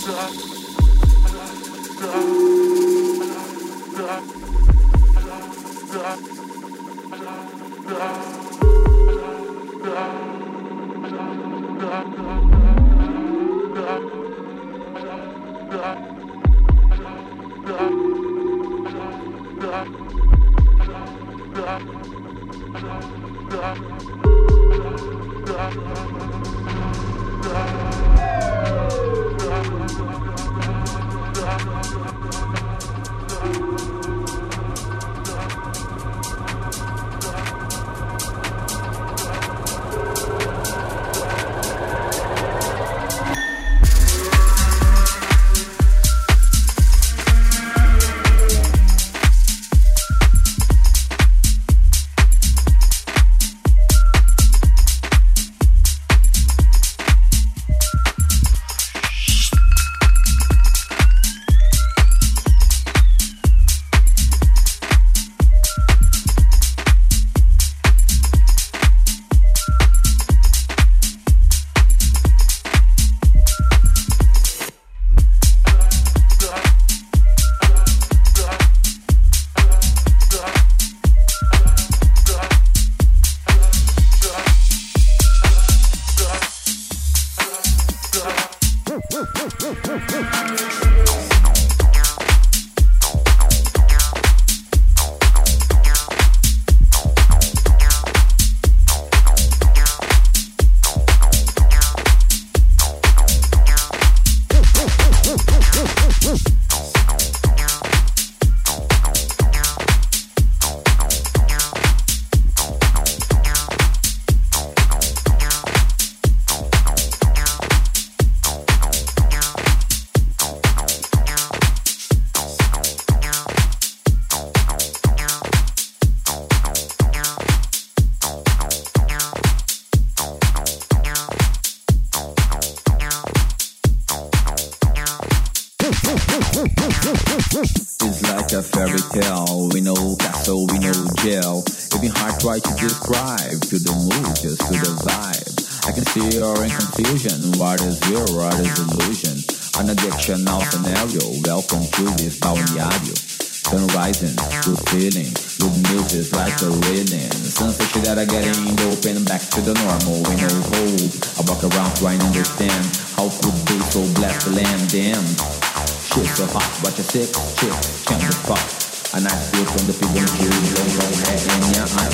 It's like a fairy tale, we know castle, we know jail. Even hard try to describe, to the mood, just to the vibe. I can see you're in confusion, what is real, what is illusion? An addictional scenario, welcome to this balneario. Sun rising, good feeling, good music like a railing. Sensation that I get in, open back to the normal, we no hope. I walk around trying to understand, how could they so bless the land, damn. Shit so hot, watch a sick chick, change the spot. A nice feel from the people in you, long hair in your eyes.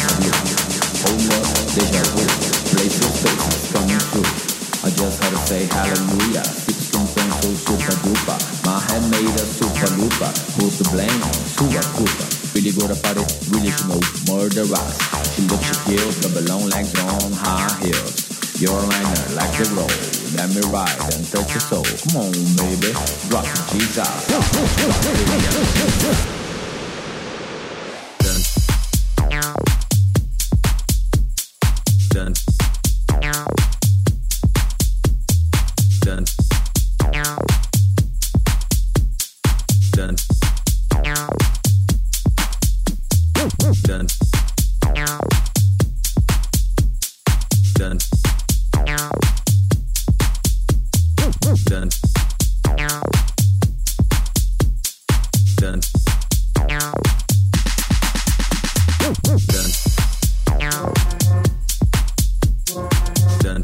Hold up, deja vu, places, faces coming through. I just had to say hallelujah, keep skin tone so super duper. My head made a super duper, who's to blame? Super Cooper. Really good about it, really to know, murderous. She looks, she kills, double long legs on high heels. Your liner like the roll, let me ride and touch your soul. Come on, baby, drop the G's out. Dun. Dun. Dun. Dun. Dun. Dun. Dun. Dun. Dun.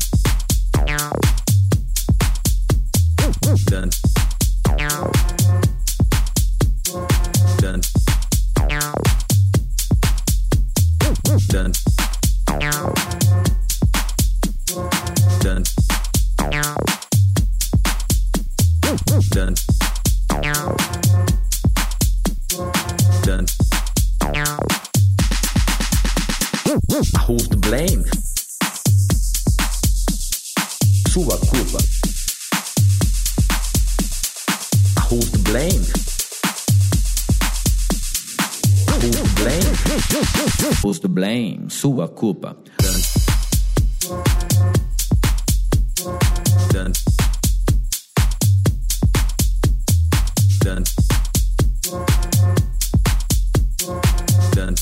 Dun. Dun. Dun. Dun. Dun. Dun. Who's to blame? Sua culpa. Who's to blame? Who's to blame? Who's to blame? Sua culpa. Dun. Dun. Dun.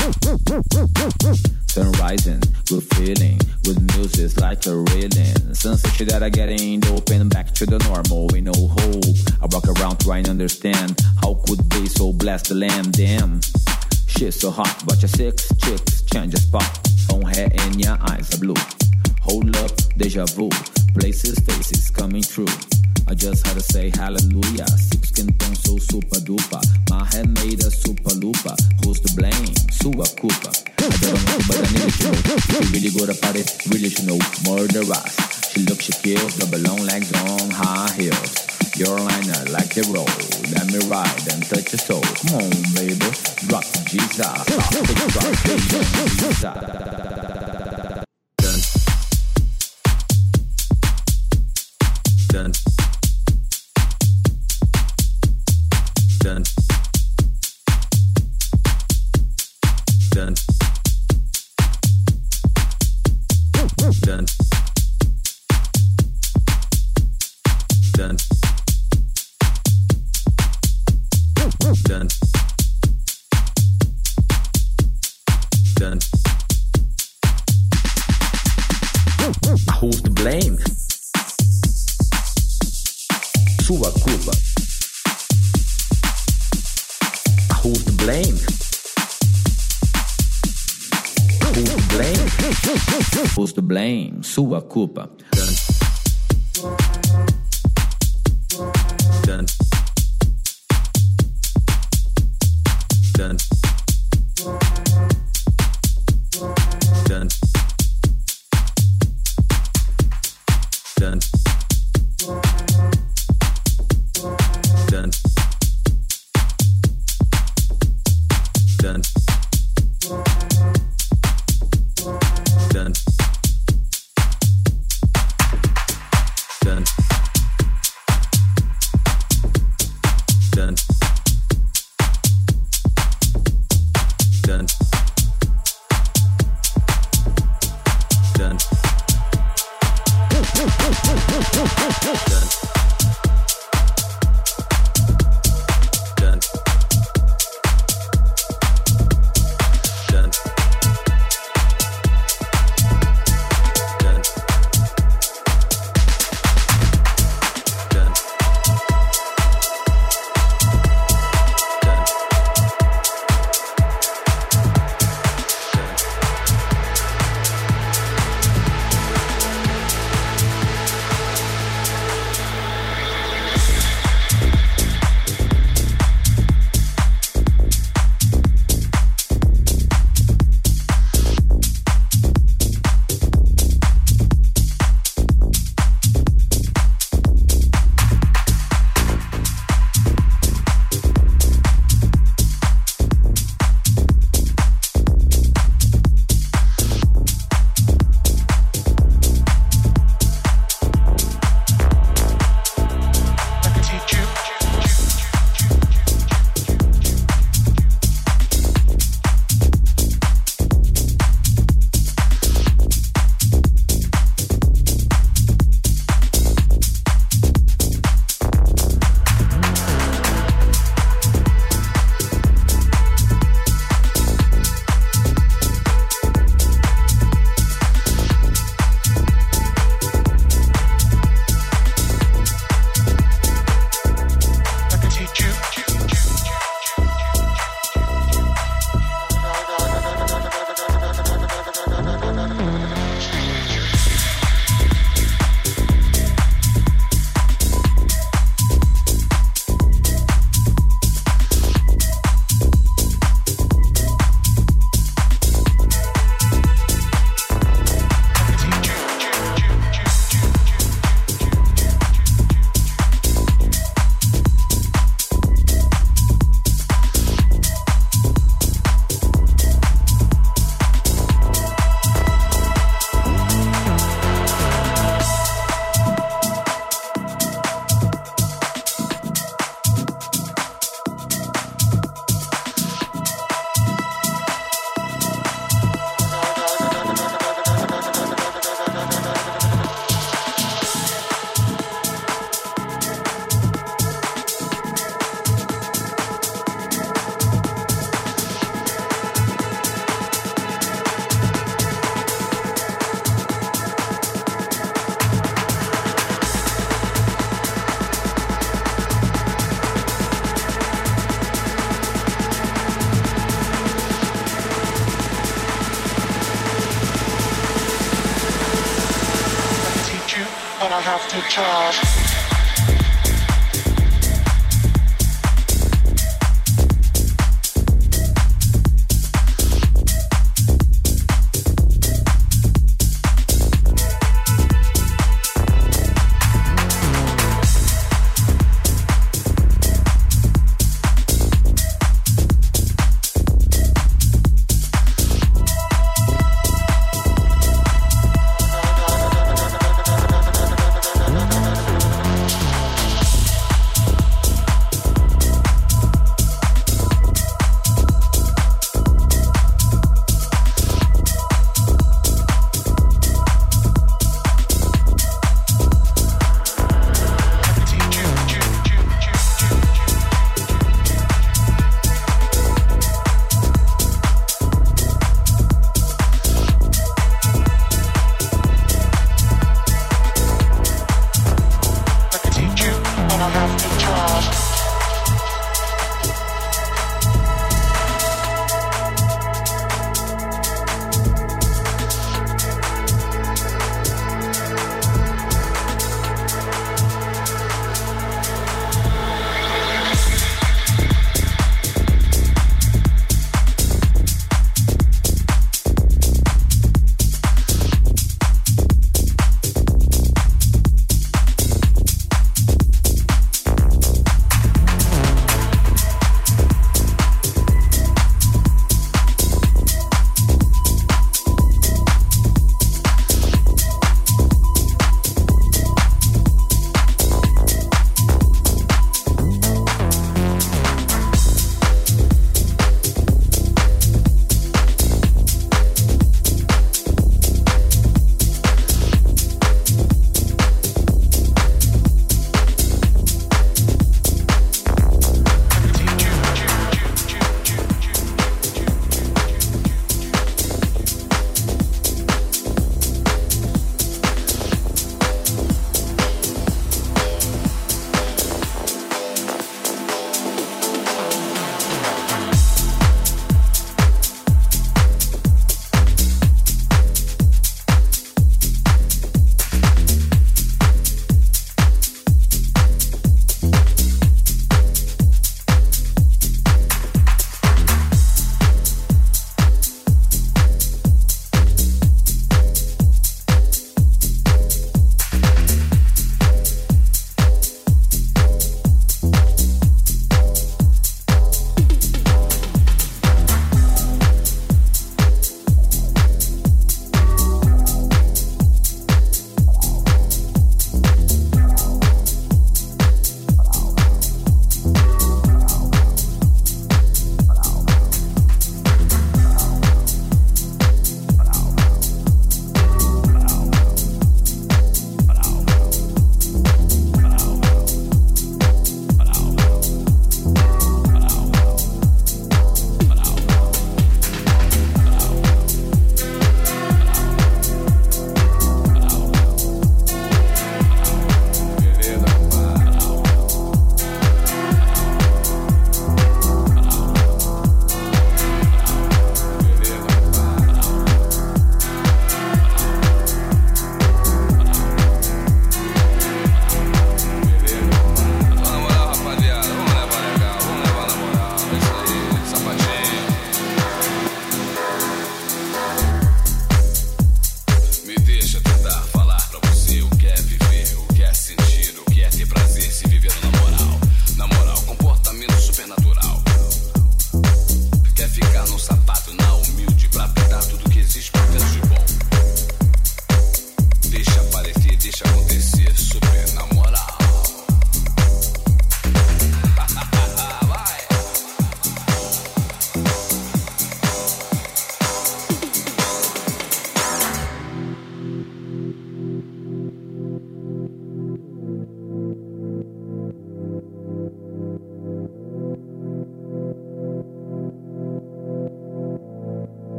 Sun rising, good feeling, good music like a railing. sensation that I get in dope and back to the normal, we no hope. I walk around trying to understand how could they so bless the land, damn. Shit so hot, but your 6 chicks change a spot. Own hair and your eyes are blue. Hold up, deja vu. Places, faces coming through. I just had to say hallelujah. 6 skin tone so super duper. My head made a super looper. Who's to blame? Sua culpa. I don't know, but I need to know. If you really go to party, really should know. Murderous. She looks, she kills. Double long legs on high heels. Your liner like a roll. Let me ride and touch your soul. Come on, baby. Drop the Jesus. Drop Dun. Dun. Dun. Dun. Dun. Dun. Dun. Who's to blame? Sua culpa. Who's to blame? Who's to blame? Who's to blame? Sua culpa. Dun. Dun. Dun. Dun. Dun. Dun. Dun. Dun. Dun. Dun. Dun. Dun. Dun.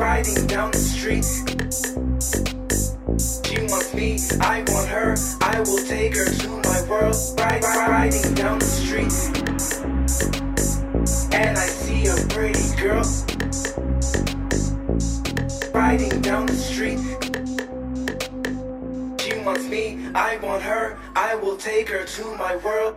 riding down the street. She wants me, I want her, I will take her to my world. Riding down the street, and I see a pretty girl. Riding down the street. She wants me, I want her, I will take her to my world.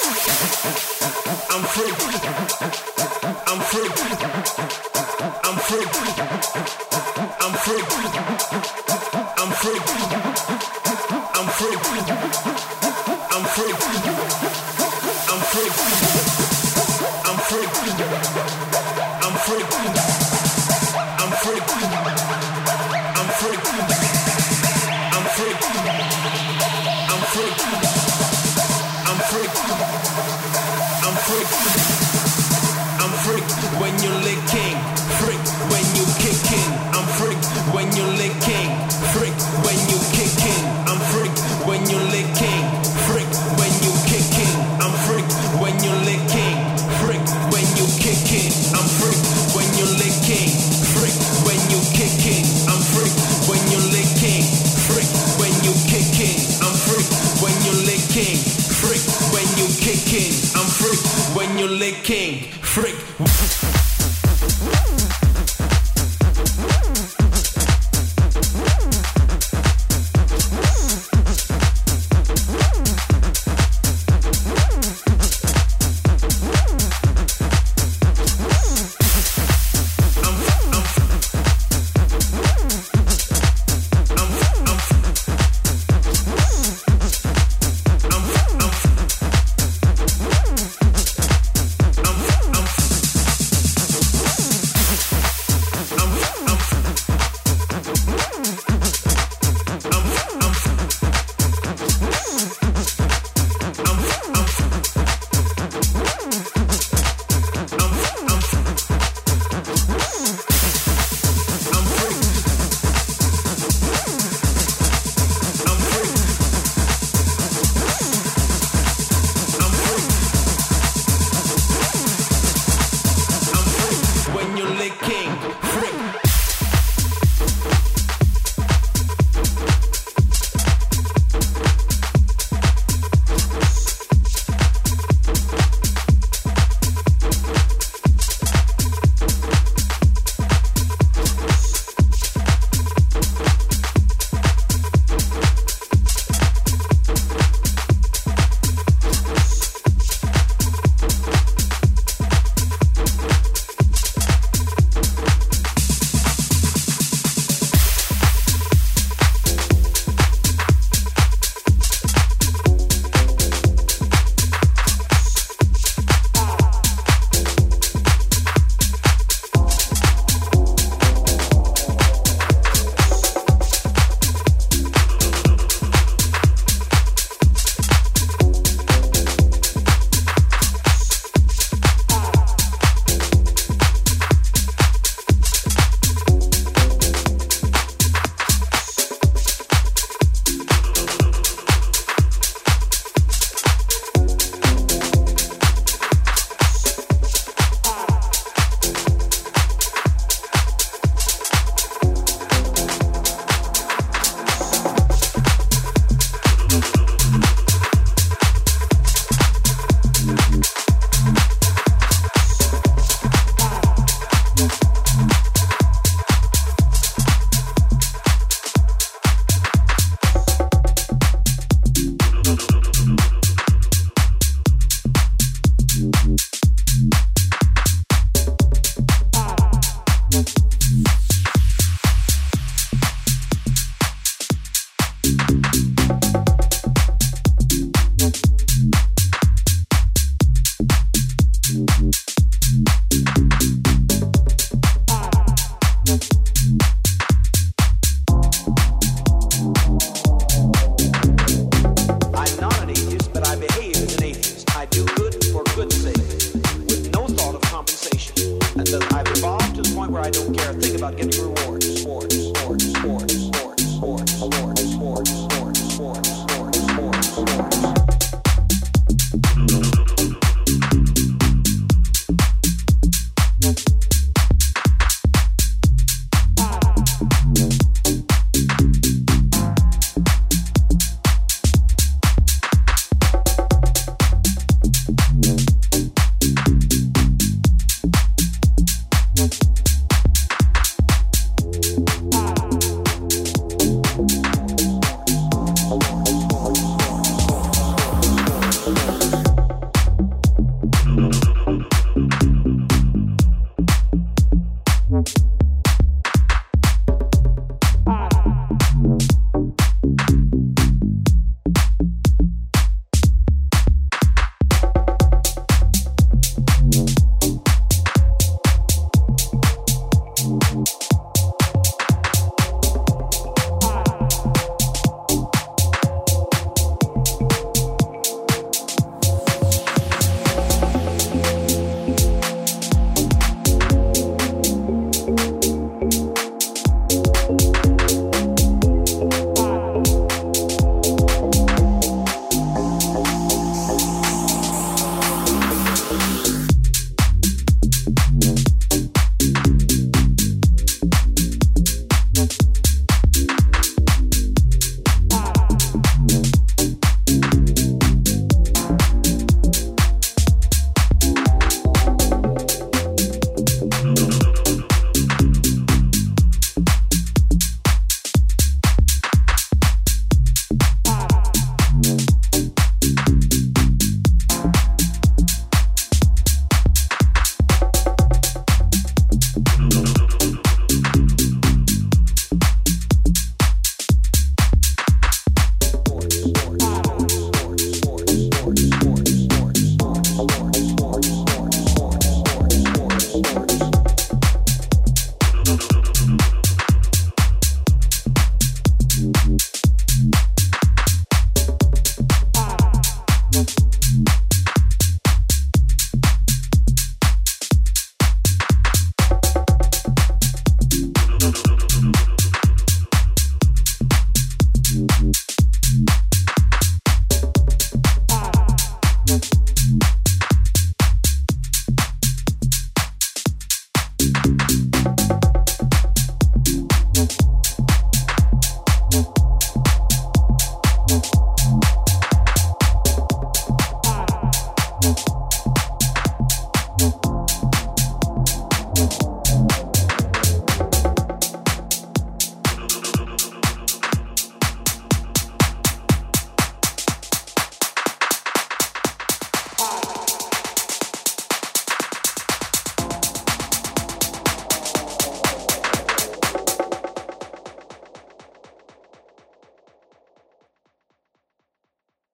I'm free. I'm free. I'm free. I'm free. I'm free. I'm free. I'm free. I'm free. I'm free. I'm free. I'm free. I'm free. I'm free. I'm free. I'm free. I'm free. I'm free when you're licking. Freak when you kicking. I'm free when you're licking. Freak when you kicking. I'm free when you're licking. Freak when you kicking. I'm free when you're licking. Freak when you kicking. I'm free when you're licking. Freak when you kicking. I'm free when you're licking. Freak when you kicking. I'm free when you're licking. Freak when you kicking. I'm free when you're licking. Freak. Lord.